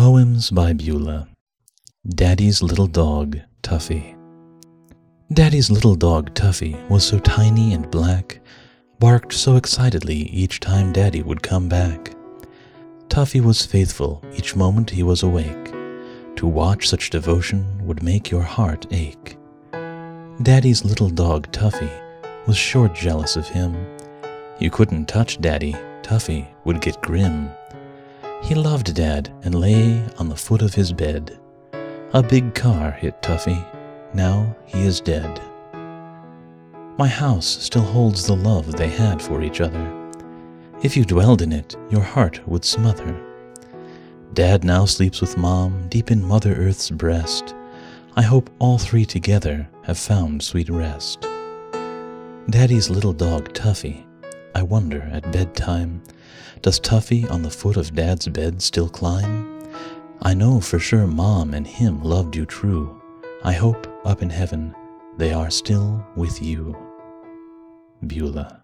Poems by Beulah. Daddy's Little Dog, Tuffy. Daddy's little dog, Tuffy, was so tiny and black, barked so excitedly each time Daddy would come back. Tuffy was faithful each moment he was awake. To watch such devotion would make your heart ache. Daddy's little dog, Tuffy, was sure jealous of him. You couldn't touch Daddy, Tuffy would get grim. He loved Dad and lay on the foot of his bed. A big car hit Tuffy. Now he is dead. My house still holds the love they had for each other. If you dwelled in it, your heart would smother. Dad now sleeps with Mom deep in Mother Earth's breast. I hope all three together have found sweet rest. Daddy's little dog, Tuffy. I wonder at bedtime, does Tuffy on the foot of Dad's bed still climb? I know for sure Mom and him loved you true. I hope up in heaven they are still with you. Beulah.